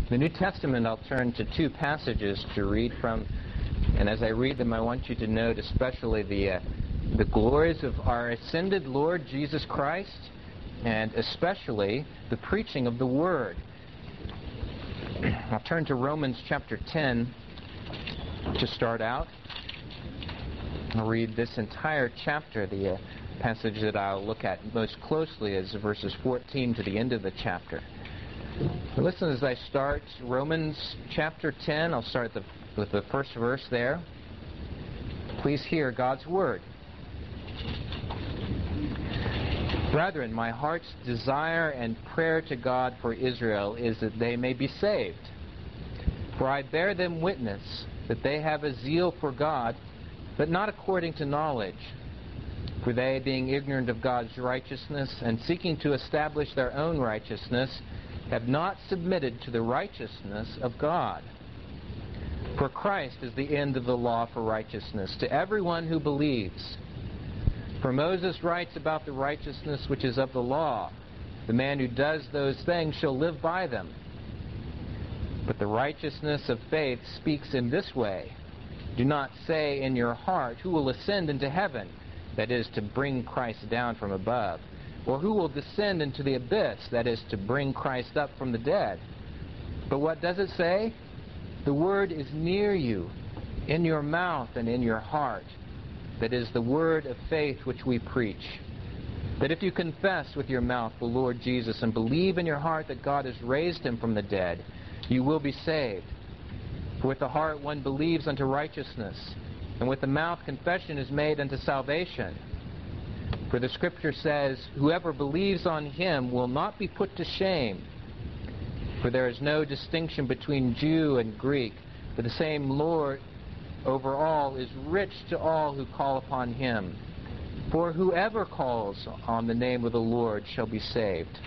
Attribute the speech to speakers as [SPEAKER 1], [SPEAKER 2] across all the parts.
[SPEAKER 1] The New Testament, I'll turn to two passages to read from, and as I read them, I want you to note especially the glories of our ascended Lord Jesus Christ, and especially the preaching of the Word. I'll turn to Romans chapter 10 to start out. I'll read this entire chapter. The passage that I'll look at most closely is verses 14 to the end of the chapter. Listen as I start Romans chapter 10. I'll start with the first verse there. Please hear God's Word. Brethren, my heart's desire and prayer to God for Israel is that they may be saved. For I bear them witness that they have a zeal for God, but not according to knowledge. For they, being ignorant of God's righteousness and seeking to establish their own righteousness, have not submitted to the righteousness of God. For Christ is the end of the law for righteousness to everyone who believes. For Moses writes about the righteousness which is of the law. The man who does those things shall live by them. But the righteousness of faith speaks in this way. Do not say in your heart, who will ascend into heaven, that is, to bring Christ down from above, or who will descend into the abyss, that is, to bring Christ up from the dead. But what does it say? The word is near you, in your mouth and in your heart. That is the word of faith which we preach. That if you confess with your mouth the Lord Jesus and believe in your heart that God has raised him from the dead, you will be saved. For with the heart one believes unto righteousness, and with the mouth confession is made unto salvation. For the Scripture says, whoever believes on him will not be put to shame. For there is no distinction between Jew and Greek, for the same Lord over all is rich to all who call upon him. For whoever calls on the name of the Lord shall be saved.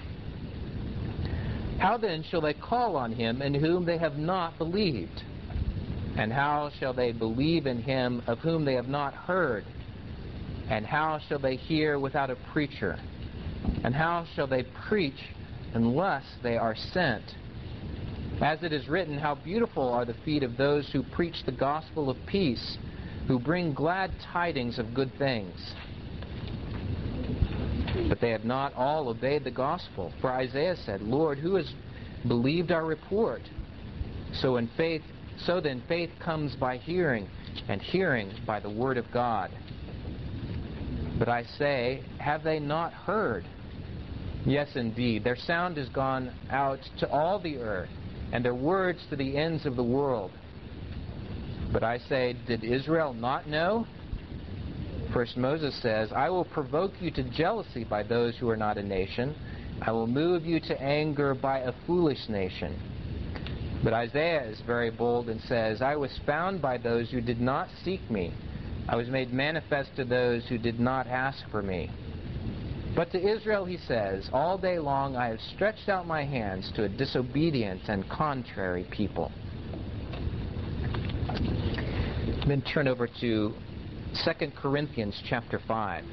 [SPEAKER 1] How then shall they call on him in whom they have not believed? And how shall they believe in him of whom they have not heard? And how shall they hear without a preacher? And how shall they preach unless they are sent? As it is written, how beautiful are the feet of those who preach the gospel of peace, who bring glad tidings of good things. But they have not all obeyed the gospel. For Isaiah said, Lord, who has believed our report? So then faith comes by hearing, and hearing by the word of God. But I say, have they not heard? Yes, indeed, their sound has gone out to all the earth, and their words to the ends of the world. But I say, did Israel not know? First Moses says, I will provoke you to jealousy by those who are not a nation. I will move you to anger by a foolish nation. But Isaiah is very bold and says, I was found by those who did not seek me. I was made manifest to those who did not ask for me. But to Israel he says, all day long I have stretched out my hands to a disobedient and contrary people. Then turn over to 2 Corinthians chapter 5.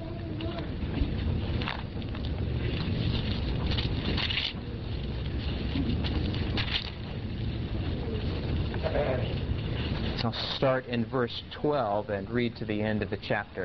[SPEAKER 1] I'll start in verse 12 and read to the end of the chapter.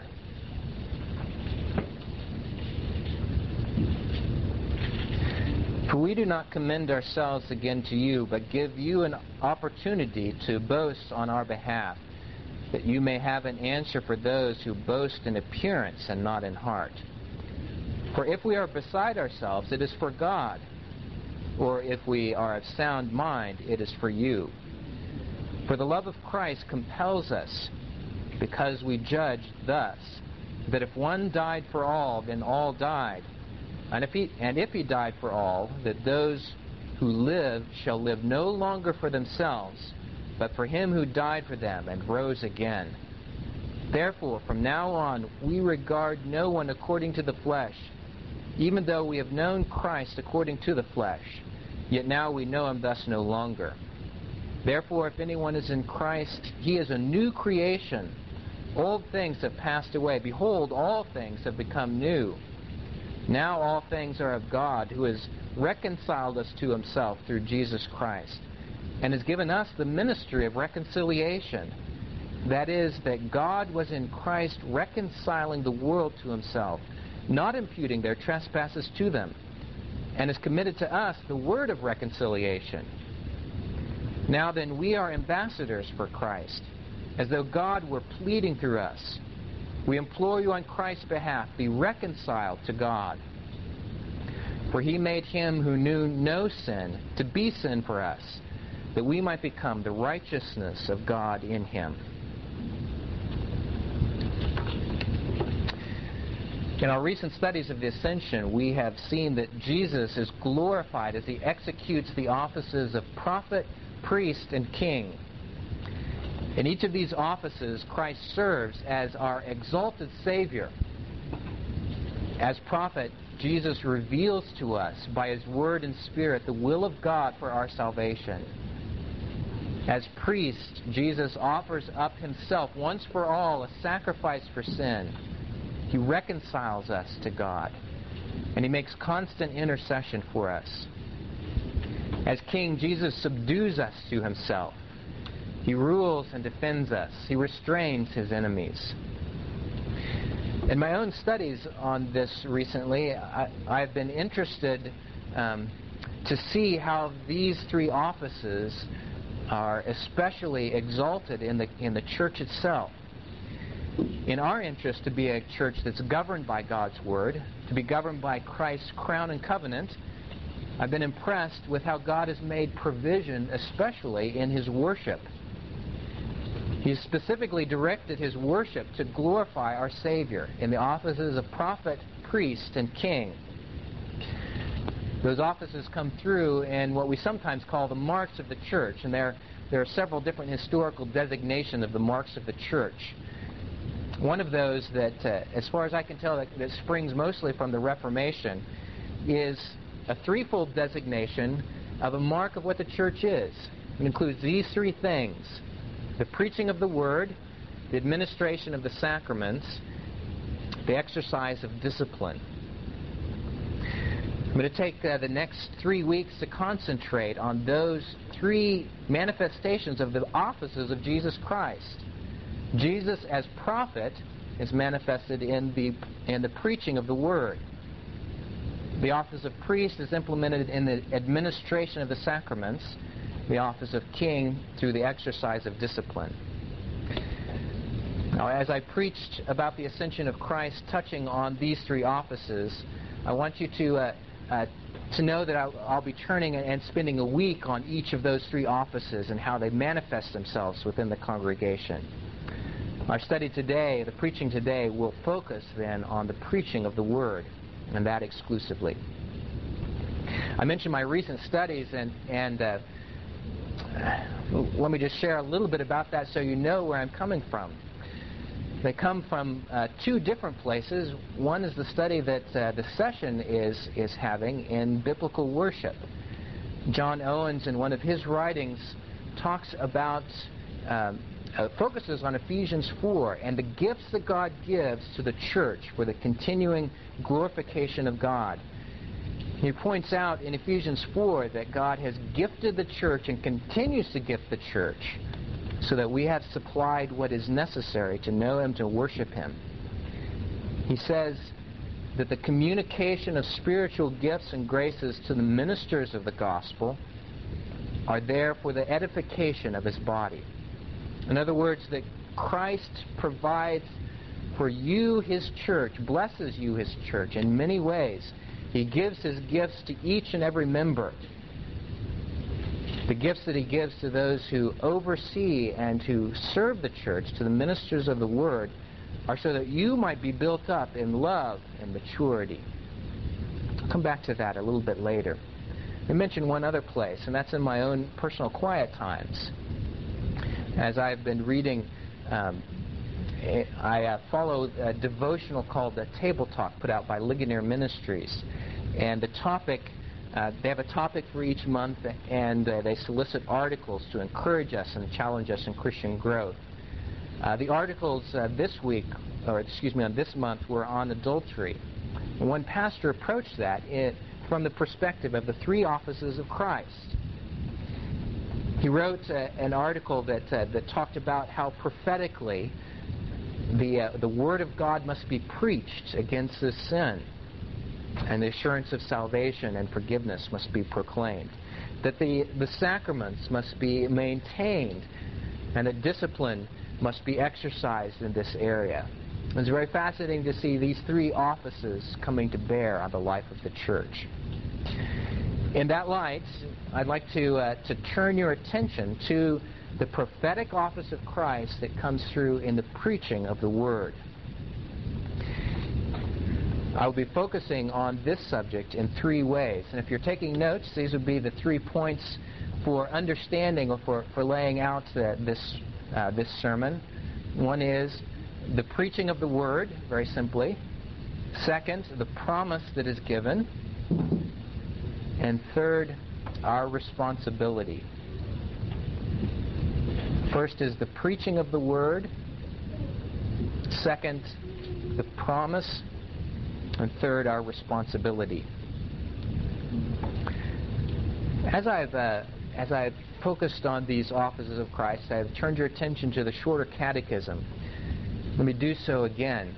[SPEAKER 1] For we do not commend ourselves again to you, but give you an opportunity to boast on our behalf, that you may have an answer for those who boast in appearance and not in heart. For if we are beside ourselves, it is for God, or if we are of sound mind, it is for you. For the love of Christ compels us, because we judge thus, that if one died for all, then all died. And if he died for all, that those who live shall live no longer for themselves, but for him who died for them and rose again. Therefore, from now on, we regard no one according to the flesh. Even though we have known Christ according to the flesh, yet now we know him thus no longer. Therefore, if anyone is in Christ, he is a new creation. Old things have passed away. Behold, all things have become new. Now all things are of God, who has reconciled us to himself through Jesus Christ, and has given us the ministry of reconciliation. That is, that God was in Christ reconciling the world to himself, not imputing their trespasses to them, and has committed to us the word of reconciliation. Now then, we are ambassadors for Christ, as though God were pleading through us. We implore you on Christ's behalf, be reconciled to God. For he made him who knew no sin to be sin for us, that we might become the righteousness of God in him. In our recent studies of the Ascension, we have seen that Jesus is glorified as he executes the offices of prophet, priest, and king. In each of these offices, Christ serves as our exalted Savior. As prophet, Jesus reveals to us by his word and spirit the will of God for our salvation. As priest, Jesus offers up himself once for all, a sacrifice for sin. He reconciles us to God, and he makes constant intercession for us. As king, Jesus subdues us to himself. He rules and defends us. He restrains his enemies. In my own studies on this recently, I've been interested to see how these three offices are especially exalted in the church itself. In our interest to be a church that's governed by God's Word, to be governed by Christ's crown and covenant, I've been impressed with how God has made provision, especially in his worship. He's specifically directed his worship to glorify our Savior in the offices of prophet, priest, and king. Those offices come through in what we sometimes call the marks of the church, and there are several different historical designations of the marks of the church. One of those that, as far as I can tell, that springs mostly from the Reformation is a threefold designation of a mark of what the church is. It includes these three things: the preaching of the Word, the administration of the sacraments, the exercise of discipline. I'm going to take the next 3 weeks to concentrate on those three manifestations of the offices of Jesus Christ. Jesus as prophet is manifested in the preaching of the Word. The office of priest is implemented in the administration of the sacraments. The office of king through the exercise of discipline. Now, as I preached about the ascension of Christ, touching on these three offices, I want you to know that I'll be turning and spending a week on each of those three offices and how they manifest themselves within the congregation. Our study today, the preaching today, will focus then on the preaching of the Word, and that exclusively. I mentioned my recent studies, and let me just share a little bit about that so you know where I'm coming from. They come from two different places. One is the study that the session is having in biblical worship. John Owens, in one of his writings, talks about, focuses on Ephesians 4 and the gifts that God gives to the church for the continuing glorification of God. He points out in Ephesians 4 that God has gifted the church and continues to gift the church so that we have supplied what is necessary to know him, to worship him. He says that the communication of spiritual gifts and graces to the ministers of the gospel are there for the edification of his body. In other words, that Christ provides for you, his church, blesses you, his church, in many ways. He gives his gifts to each and every member. The gifts that he gives to those who oversee and who serve the church, to the ministers of the Word, are so that you might be built up in love and maturity. I'll come back to that a little bit later. I mentioned one other place, and that's in my own personal quiet times. As I've been reading, I follow a devotional called the Table Talk, put out by Ligonier Ministries. And the topic, they have a topic for each month, and they solicit articles to encourage us and challenge us in Christian growth. The articles this week, or excuse me, on this month, were on adultery. One pastor approached that from the perspective of the three offices of Christ. He wrote an article that talked about how prophetically the Word of God must be preached against this sin, and the assurance of salvation and forgiveness must be proclaimed, that the sacraments must be maintained, and that discipline must be exercised in this area. It's very fascinating to see these three offices coming to bear on the life of the church. In that light, I'd like to turn your attention to the prophetic office of Christ that comes through in the preaching of the Word. I'll be focusing on this subject in three ways. And if you're taking notes, these would be the 3 points for understanding or for laying out this sermon. One is the preaching of the Word, very simply. Second, the promise that is given. And third, our responsibility. First is the preaching of the Word. Second, the promise. And third, our responsibility. As I've focused on these offices of Christ, I've turned your attention to the shorter catechism. Let me do so again.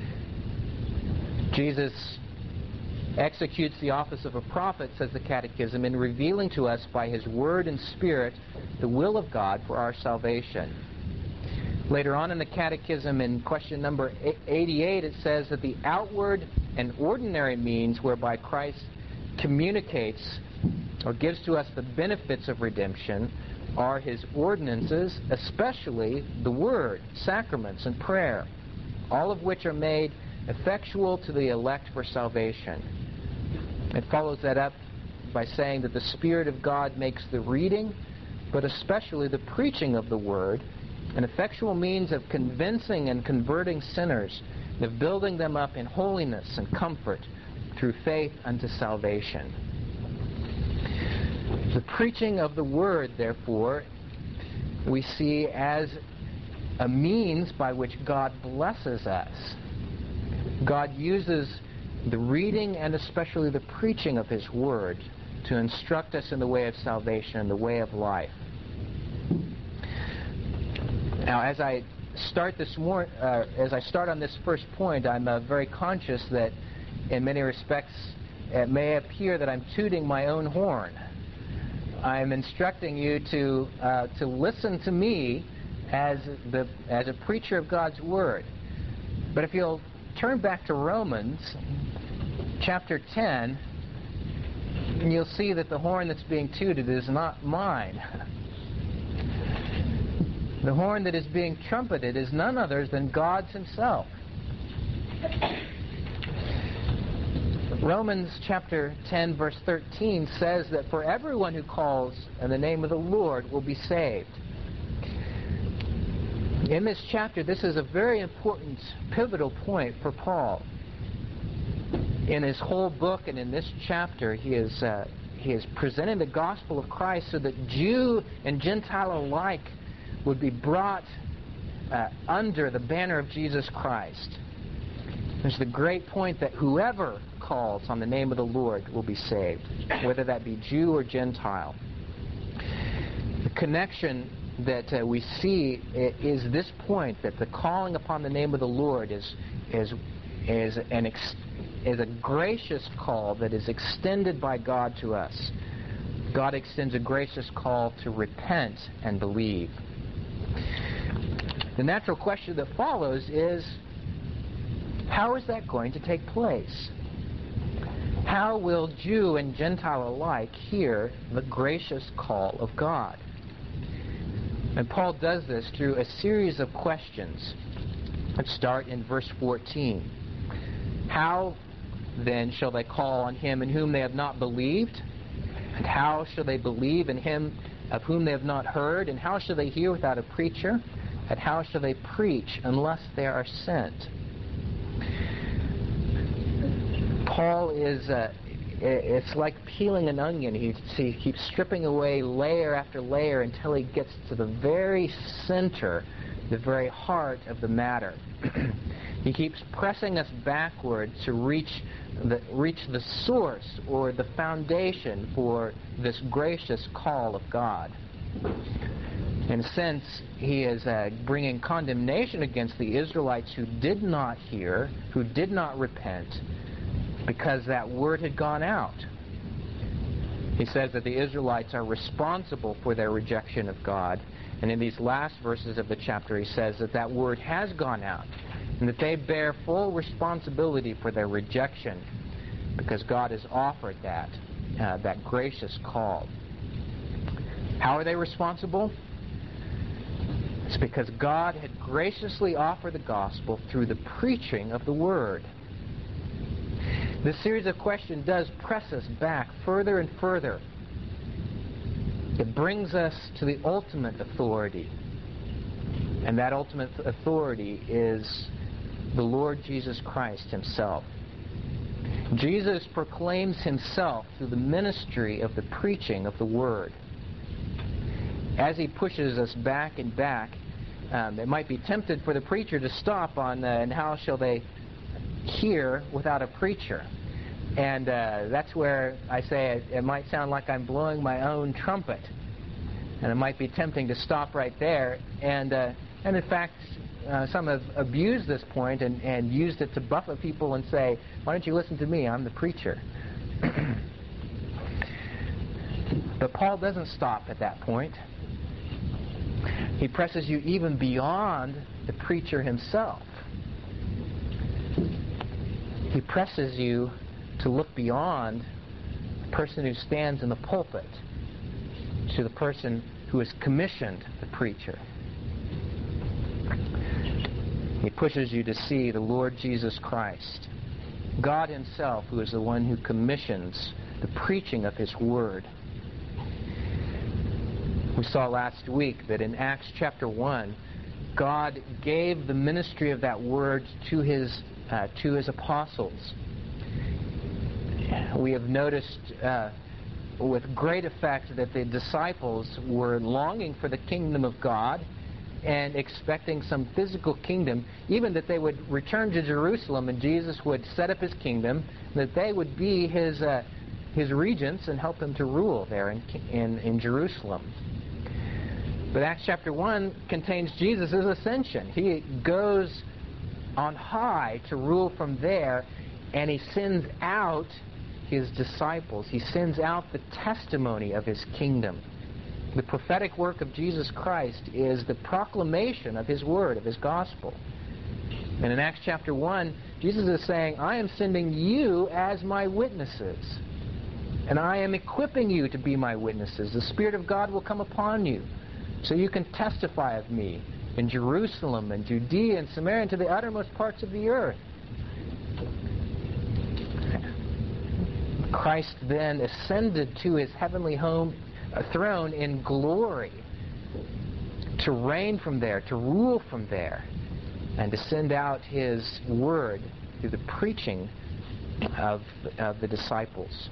[SPEAKER 1] Jesus executes the office of a prophet, says the catechism, in revealing to us by his word and spirit the will of God for our salvation. Later on in the catechism, in question number 88, it says that the outward and ordinary means whereby Christ communicates or gives to us the benefits of redemption are his ordinances, especially the Word, sacraments, and prayer, all of which are made effectual to the elect for salvation. It follows that up by saying that the Spirit of God makes the reading, but especially the preaching of the Word, an effectual means of convincing and converting sinners, of building them up in holiness and comfort through faith unto salvation. The preaching of the Word, therefore, we see as a means by which God blesses us. God uses the reading and especially the preaching of his Word to instruct us in the way of salvation, the way of life. Now, as I start on this first point, I'm very conscious that, in many respects, it may appear that I'm tooting my own horn. I'm instructing you to listen to me as a preacher of God's Word. But if you'll turn back to Romans chapter 10, you'll see that the horn that's being tooted is not mine. The horn that is being trumpeted is none other than God's himself. Romans chapter 10 verse 13 says that for everyone who calls in the name of the Lord will be saved. In this chapter, this is a very important, pivotal point for Paul. In his whole book and in this chapter, he is presenting the gospel of Christ so that Jew and Gentile alike would be brought under the banner of Jesus Christ. There's the great point that whoever calls on the name of the Lord will be saved, whether that be Jew or Gentile. The connection that we see is this point, that the calling upon the name of the Lord is a gracious call that is extended by God to us. God extends a gracious call to repent and believe. The natural question that follows is, how is that going to take place? How will Jew and Gentile alike hear the gracious call of God? And Paul does this through a series of questions. Let's start in verse 14. How then shall they call on him in whom they have not believed? And how shall they believe in him of whom they have not heard? And how shall they hear without a preacher? And how shall they preach unless they are sent? Paul it's like peeling an onion. He keeps stripping away layer after layer until he gets to the very center, the very heart of the matter. He keeps pressing us backward to reach the source or the foundation for this gracious call of God. In a sense, he is bringing condemnation against the Israelites who did not hear, who did not repent, because that word had gone out. He says that the Israelites are responsible for their rejection of God. And in these last verses of the chapter, he says that that word has gone out, and that they bear full responsibility for their rejection, because God has offered that gracious call. How are they responsible? It's because God had graciously offered the gospel through the preaching of the Word. This series of questions does press us back further and further. It brings us to the ultimate authority. And that ultimate authority is the Lord Jesus Christ himself. Jesus proclaims himself through the ministry of the preaching of the Word. As he pushes us back and back, it might be tempted for the preacher to stop on and how shall they hear without a preacher. And that's where I say it might sound like I'm blowing my own trumpet. And it might be tempting to stop right there. And in fact, some have abused this point and used it to buffet people and say, why don't you listen to me? I'm the preacher. But Paul doesn't stop at that point. He presses you even beyond the preacher himself. He presses you to look beyond the person who stands in the pulpit to the person who has commissioned the preacher. He pushes you to see the Lord Jesus Christ, God himself, who is the one who commissions the preaching of his Word. We saw last week that in Acts chapter 1, God gave the ministry of that Word to his apostles. We have noticed with great effect that the disciples were longing for the kingdom of God and expecting some physical kingdom, even that they would return to Jerusalem and Jesus would set up his kingdom, that they would be his regents and help him to rule there in Jerusalem. But Acts chapter 1 contains Jesus' ascension. He goes on high to rule from there, and he sends out his disciples. He sends out the testimony of his kingdom. The prophetic work of Jesus Christ is the proclamation of his word, of his gospel. And in Acts chapter 1, Jesus is saying, I am sending you as my witnesses. And I am equipping you to be my witnesses. The Spirit of God will come upon you, so you can testify of me in Jerusalem and Judea and Samaria and to the uttermost parts of the earth. Christ then ascended to his heavenly throne in glory, to reign from there, to rule from there, and to send out his word through the preaching of the disciples.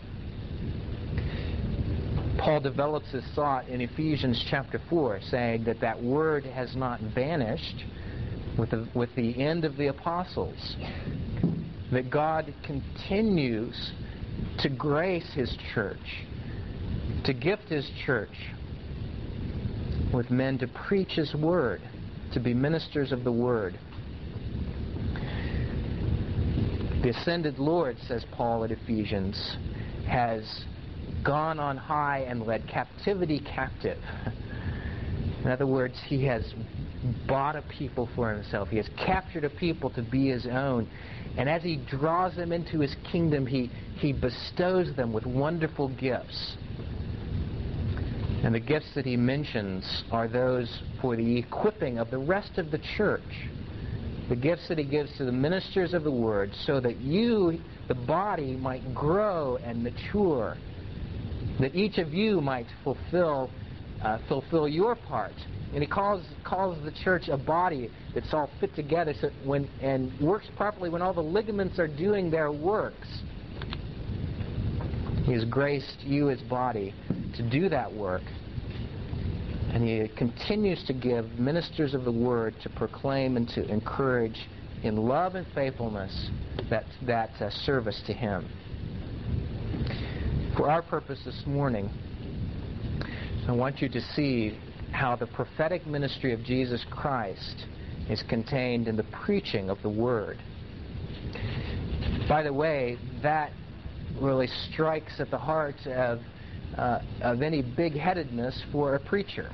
[SPEAKER 1] Paul develops his thought in Ephesians chapter 4, saying that word has not vanished with the end of the apostles, that God continues to grace his church, to gift his church with men to preach his word, to be ministers of the word. The ascended Lord, says Paul at Ephesians, has gone on high and led captivity captive. In other words, he has bought a people for himself. He has captured a people to be his own. And as he draws them into his kingdom, he bestows them with wonderful gifts. And the gifts that he mentions are those for the equipping of the rest of the church. The gifts that he gives to the ministers of the word, so that you, the body, might grow and mature. That each of you might fulfill your part. And he calls the church a body that's all fit together and works properly when all the ligaments are doing their works. He has graced you, his body, to do that work. And he continues to give ministers of the word to proclaim and to encourage in love and faithfulness that service to Him. For our purpose this morning, I want you to see how the prophetic ministry of Jesus Christ is contained in the preaching of the Word. By the way, that really strikes at the heart of any big-headedness for a preacher.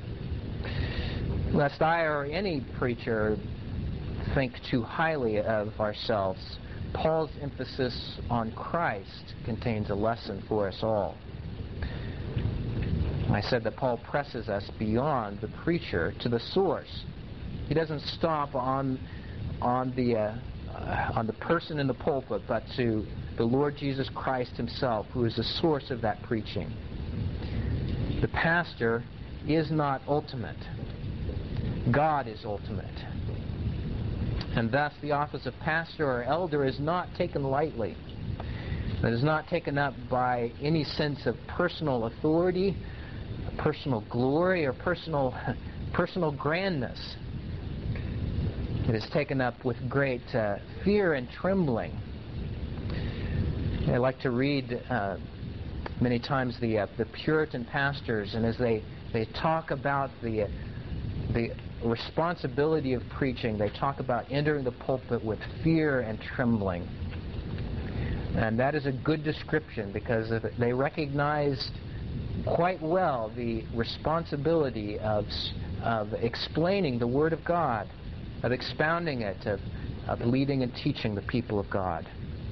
[SPEAKER 1] Lest I or any preacher think too highly of ourselves, Paul's emphasis on Christ contains a lesson for us all. I said that Paul presses us beyond the preacher to the source. He doesn't stop on the person in the pulpit, but to the Lord Jesus Christ Himself, who is the source of that preaching. The pastor is not ultimate. God is ultimate. And thus the office of pastor or elder is not taken lightly. It is not taken up by any sense of personal authority, personal glory, or personal grandness. It is taken up with great fear and trembling. I like to read many times the Puritan pastors, and as they talk about the responsibility of preaching, they talk about entering the pulpit with fear and trembling. And that is a good description, because they recognized quite well the responsibility of explaining the Word of God, of expounding it, of leading and teaching the people of God.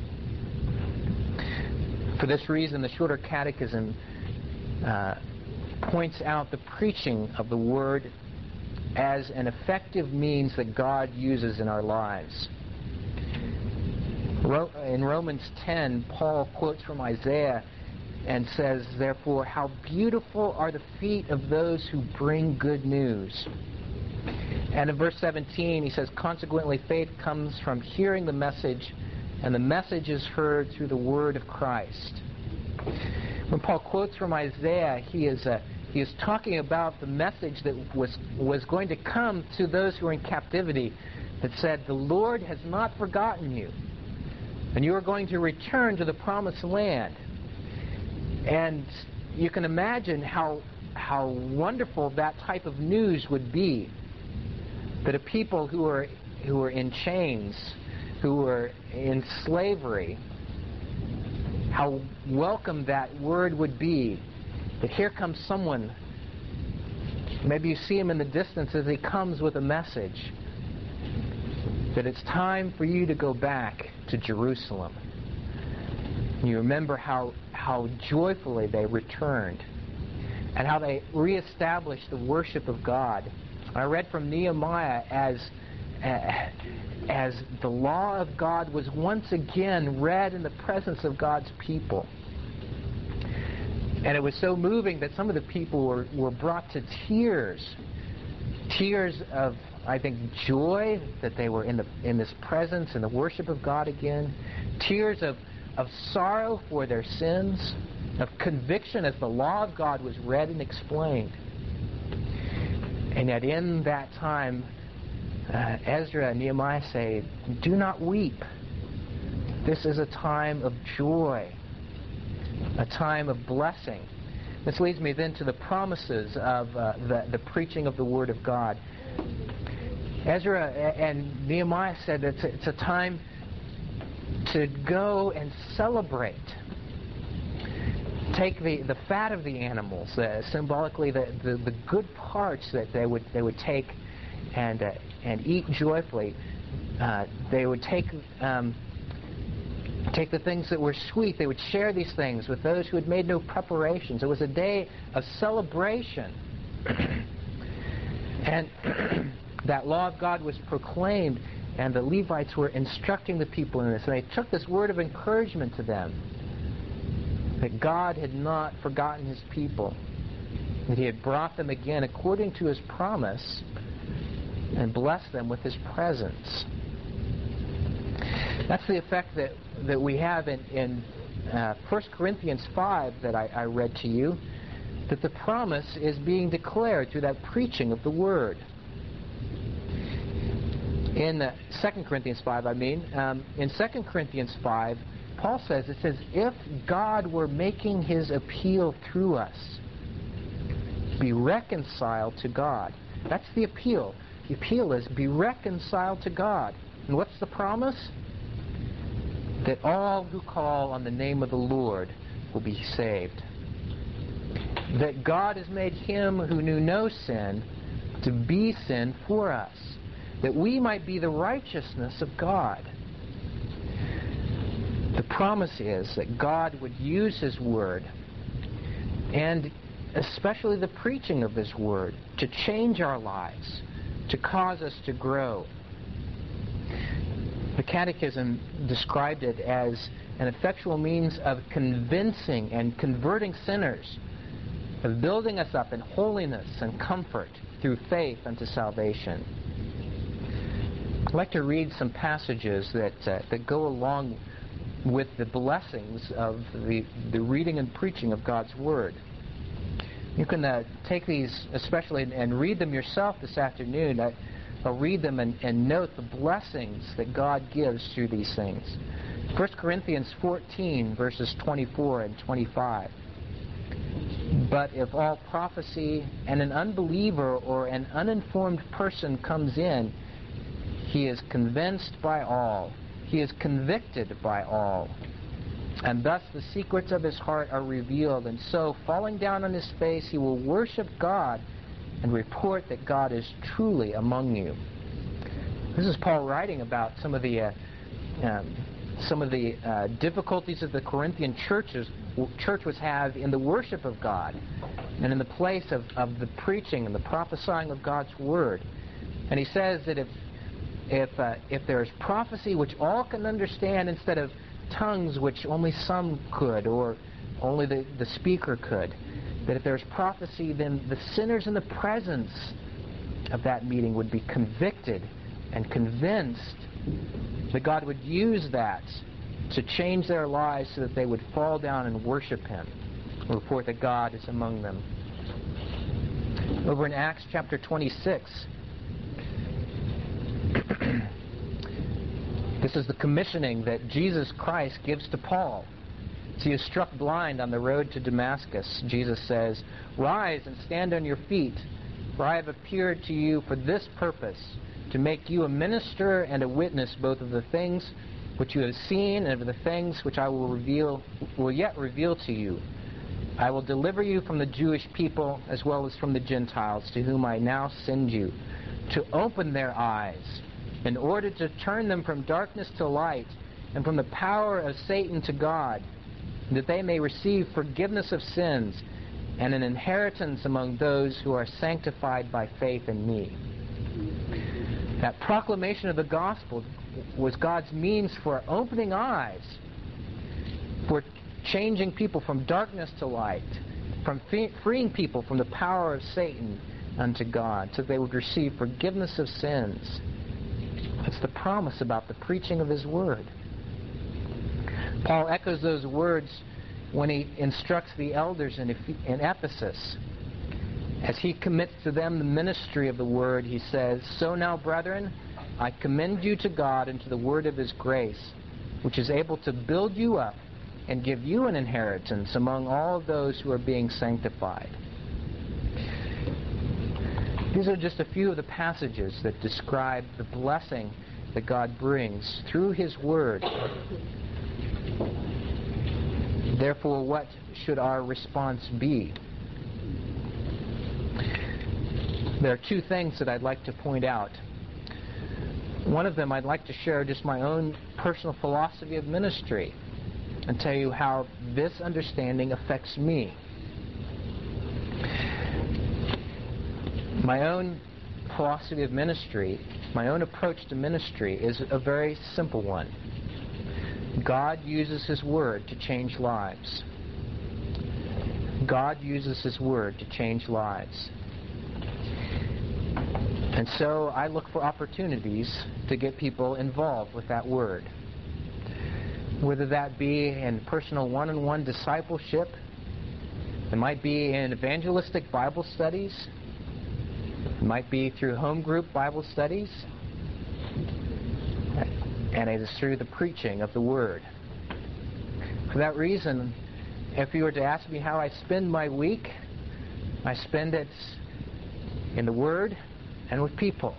[SPEAKER 1] For this reason, the Shorter Catechism points out the preaching of the Word as an effective means that God uses in our lives. In Romans 10, Paul quotes from Isaiah and says, "Therefore, how beautiful are the feet of those who bring good news." And in verse 17, he says, "Consequently, faith comes from hearing the message, and the message is heard through the word of Christ." When Paul quotes from Isaiah, he is talking about the message that was going to come to those who were in captivity, that said, "The Lord has not forgotten you, and you are going to return to the promised land." And you can imagine how wonderful that type of news would be, that a people who are in chains, who are in slavery, how welcome that word would be, that here comes someone, maybe you see him in the distance as he comes with a message, that it's time for you to go back to Jerusalem. You remember how joyfully they returned, and how they reestablished the worship of God. I read from Nehemiah as the law of God was once again read in the presence of God's people. And it was so moving that some of the people were brought to tears of, I think, joy that they were in this presence and the worship of God again, tears of sorrow for their sins, of conviction as the law of God was read and explained. And yet in that time, Ezra and Nehemiah say, "Do not weep. This is a time of joy, a time of blessing." This leads me then to the promises of the preaching of the Word of God. Ezra and Nehemiah said that it's a time to go and celebrate. Take the fat of the animals, symbolically the good parts that they would take and eat joyfully. They would take the things that were sweet. They would share these things with those who had made no preparations. It was a day of celebration. And that law of God was proclaimed, and the Levites were instructing the people in this. And they took this word of encouragement to them, that God had not forgotten His people, that He had brought them again according to His promise and blessed them with His presence. That's the effect that we have in 1 Corinthians 5 that I read to you, that the promise is being declared through that preaching of the Word. In 2 Corinthians 5, in 2 Corinthians 5, Paul says, if God were making his appeal through us, be reconciled to God. That's the appeal. The appeal is be reconciled to God. And what's the promise? That all who call on the name of the Lord will be saved. That God has made him who knew no sin to be sin for us, that we might be the righteousness of God. The promise is that God would use his word, and especially the preaching of his word, to change our lives, to cause us to grow. The Catechism described it as an effectual means of convincing and converting sinners, of building us up in holiness and comfort through faith unto salvation. I'd like to read some passages that go along with the blessings of the reading and preaching of God's Word. You can take these especially and read them yourself this afternoon. I'll read them and note the blessings that God gives through these things. 1 Corinthians 14, verses 24 and 25. But if all prophecy and an unbeliever or an uninformed person comes in, he is convinced by all. He is convicted by all. And thus the secrets of his heart are revealed. And so, falling down on his face, he will worship God and report that God is truly among you. This is Paul writing about some of the difficulties that the Corinthian church was have in the worship of God and in the place of the preaching and the prophesying of God's word. And he says that if there is prophecy which all can understand instead of tongues which only some could or only the speaker could, that if there's prophecy, then the sinners in the presence of that meeting would be convicted and convinced that God would use that to change their lives so that they would fall down and worship him, and report that God is among them. Over in Acts chapter 26, this is the commissioning that Jesus Christ gives to Paul. As he is struck blind on the road to Damascus, Jesus says, "Rise and stand on your feet, for I have appeared to you for this purpose, to make you a minister and a witness both of the things which you have seen and of the things which I will yet reveal to you. I will deliver you from the Jewish people as well as from the Gentiles, to whom I now send you, to open their eyes, in order to turn them from darkness to light and from the power of Satan to God, that they may receive forgiveness of sins and an inheritance among those who are sanctified by faith in me." That proclamation of the gospel was God's means for opening eyes, for changing people from darkness to light, from freeing people from the power of Satan unto God, so they would receive forgiveness of sins. That's the promise about the preaching of his word. Paul echoes those words when he instructs the elders in Ephesus. As he commits to them the ministry of the word, he says, "So now, brethren, I commend you to God and to the word of his grace, which is able to build you up and give you an inheritance among all those who are being sanctified." These are just a few of the passages that describe the blessing that God brings through his word. Therefore, what should our response be? There are two things that I'd like to point out. One of them, I'd like to share just my own personal philosophy of ministry and tell you how this understanding affects me. My own philosophy of ministry, my own approach to ministry is a very simple one. God uses his word to change lives. God uses his word to change lives. And so I look for opportunities to get people involved with that word. Whether that be in personal one-on-one discipleship, it might be in evangelistic Bible studies, it might be through home group Bible studies, and it is through the preaching of the Word. For that reason, if you were to ask me how I spend my week, I spend it in the Word and with people.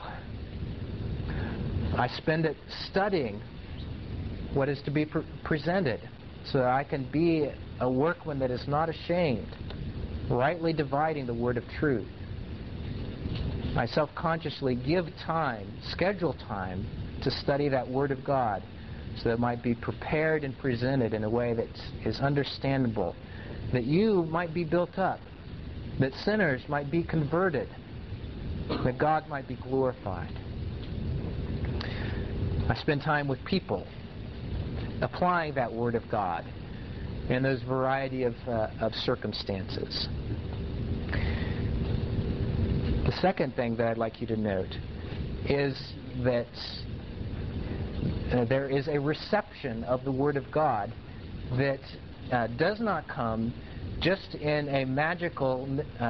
[SPEAKER 1] I spend it studying what is to be presented so that I can be a workman that is not ashamed, rightly dividing the word of truth. I self-consciously give time, schedule time, to study that Word of God so that it might be prepared and presented in a way that is understandable, that you might be built up, that sinners might be converted, that God might be glorified. I spend time with people, applying that Word of God in those variety of circumstances. The second thing that I'd like you to note is that there is a reception of the Word of God that does not come just in a magical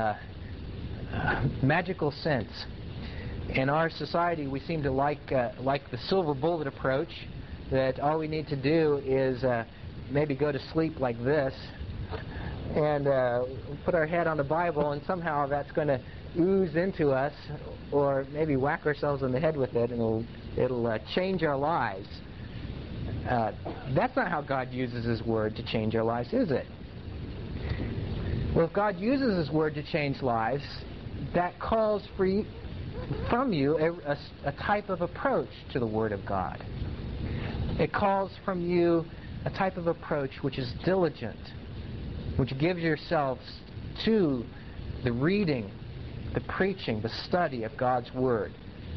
[SPEAKER 1] sense. In our society, we seem to like the silver bullet approach, that all we need to do is maybe go to sleep like this and put our head on the Bible, and somehow that's going to ooze into us, or maybe whack ourselves on the head with it, and it'll change our lives. That's not how God uses His Word to change our lives, is it? Well, if God uses His Word to change lives, that calls from you a type of approach to the Word of God. It calls from you a type of approach which is diligent, which gives yourselves to the reading, the preaching, the study of God's Word.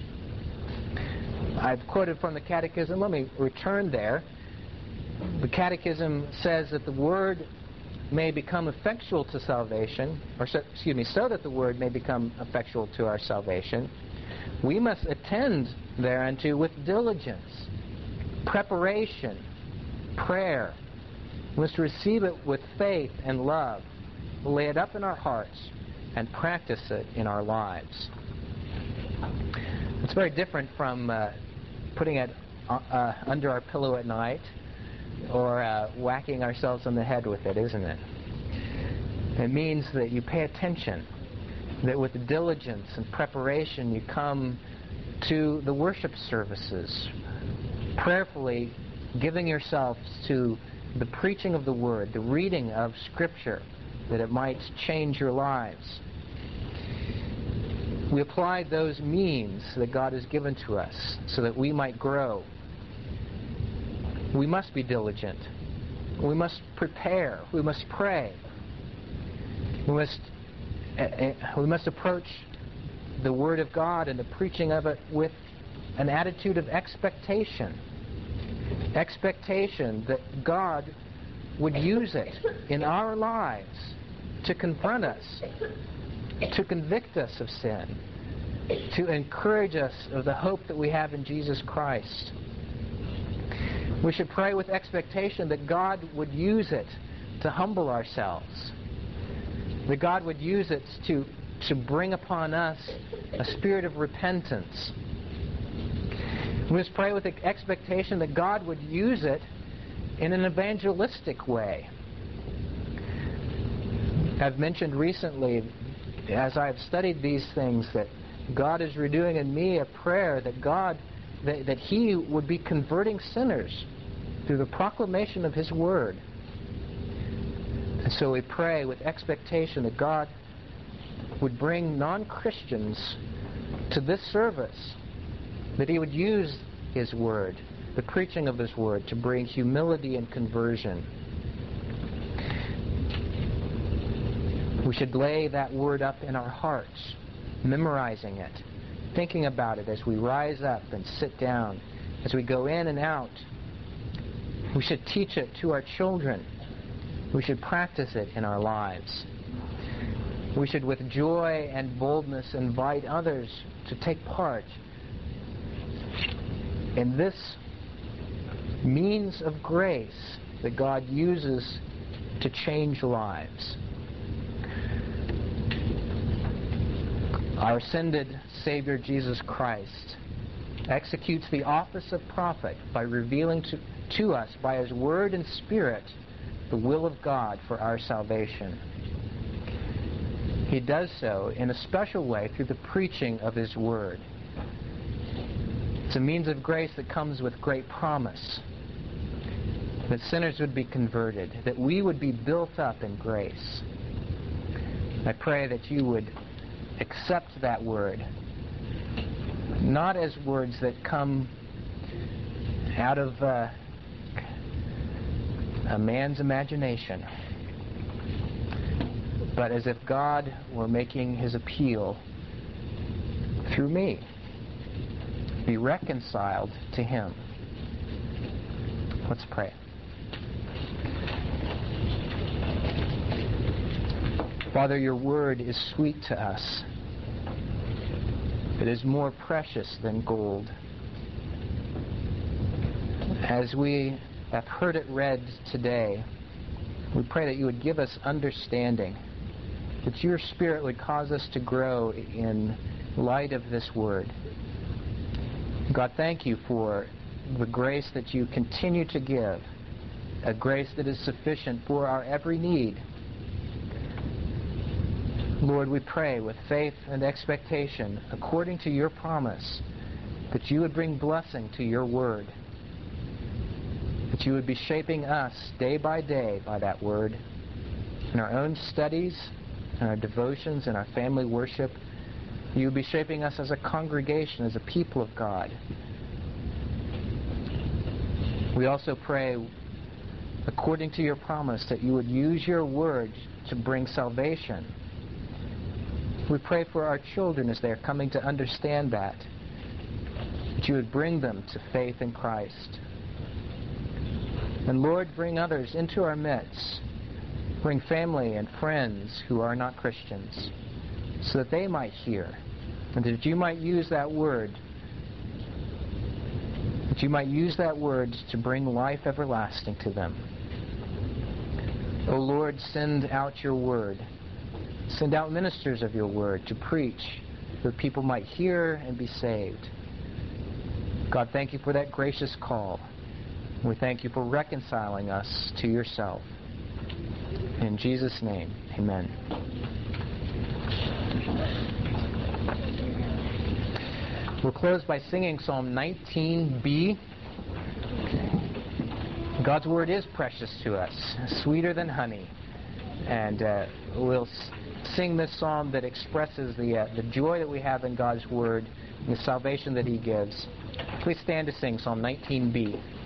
[SPEAKER 1] I've quoted from the Catechism. Let me return there. The Catechism says that the Word may become effectual to salvation, so that the Word may become effectual to our salvation. We must attend thereunto with diligence, preparation, prayer. We must receive it with faith and love, lay it up in our hearts, and practice it in our lives. It's very different from putting it under our pillow at night or whacking ourselves on the head with it, isn't it? It means that you pay attention, that with diligence and preparation you come to the worship services, prayerfully giving yourselves to the preaching of the Word, the reading of Scripture, that it might change your lives. We apply those means that God has given to us so that we might grow. We must be diligent. We must prepare. We must pray. We must approach the Word of God and the preaching of it with an attitude of expectation. Expectation that God would use it in our lives to confront us, to convict us of sin, to encourage us of the hope that we have in Jesus Christ. We should pray with expectation that God would use it to humble ourselves, that God would use it to bring upon us a spirit of repentance. We must pray with the expectation that God would use it in an evangelistic way. I've mentioned recently, as I've studied these things, that God is renewing in me a prayer that He would be converting sinners through the proclamation of His Word. And so we pray with expectation that God would bring non-Christians to this service, that He would use His Word, the preaching of His Word, to bring humility and conversion. We should lay that Word up in our hearts, memorizing it, thinking about it as we rise up and sit down, as we go in and out. We should teach it to our children. We should practice it in our lives. We should, with joy and boldness, invite others to take part in this means of grace that God uses to change lives. Our ascended Savior Jesus Christ executes the office of prophet by revealing to us by His Word and Spirit the will of God for our salvation. He does so in a special way through the preaching of His Word. It's a means of grace that comes with great promise, that sinners would be converted, that we would be built up in grace. I pray that you would accept that Word, not as words that come out of a man's imagination, but as if God were making His appeal through me. Be reconciled to Him. Let's pray. Father, your word is sweet to us. It is more precious than gold. As we have heard it read today, we pray that you would give us understanding, that your Spirit would cause us to grow in light of this word. God, thank you for the grace that you continue to give, a grace that is sufficient for our every need. Lord, we pray with faith and expectation, according to your promise, that you would bring blessing to your word, that you would be shaping us day by day by that word, in our own studies, in our devotions, in our family worship. You would be shaping us as a congregation, as a people of God. We also pray, according to your promise, that you would use your word to bring salvation. We pray for our children as they are coming to understand that you would bring them to faith in Christ. And Lord, bring others into our midst. Bring family and friends who are not Christians, so that they might hear, and that you might use that word, to bring life everlasting to them. O Lord, send out your word. Send out ministers of your word to preach, that people might hear and be saved. God, thank you for that gracious call. We thank you for reconciling us to yourself. In Jesus' name, amen. We'll close by singing Psalm 19b. God's word is precious to us, sweeter than honey. And we'll sing this psalm that expresses the joy that we have in God's word and the salvation that He gives. Please stand to sing Psalm 19b.